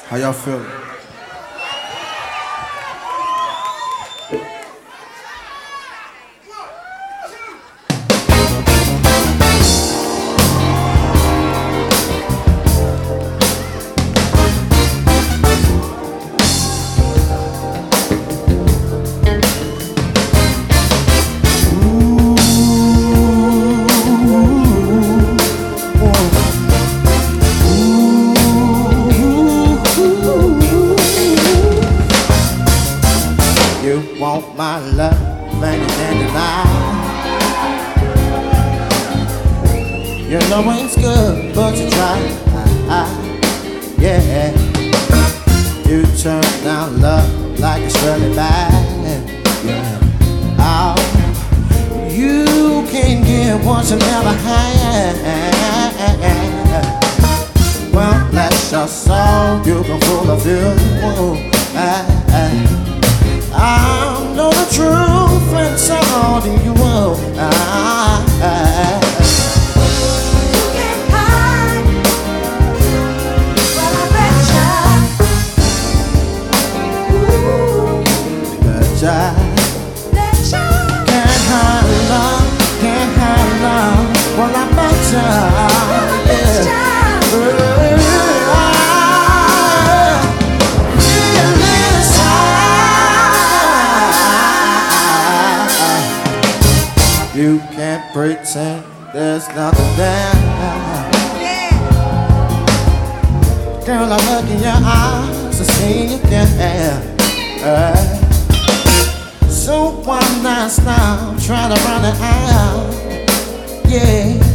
How y'all feeling? You want my love, man, you can't deny. You know it's good, but you try. Yeah, you turn down love like it's really bad. Yeah, oh, you can't get what you never had. Well, bless your soul, you can fool a few. I know the truth and so do you. You can't hide. Well, I betcha. Ooh, Betcha. betcha. Can't hide love, can't hide love. Well, I betcha. Betcha. You can't pretend there's nothing there. Yeah. Girl, I look in your eyes, I see you there. So one night now, try to run it out. Yeah.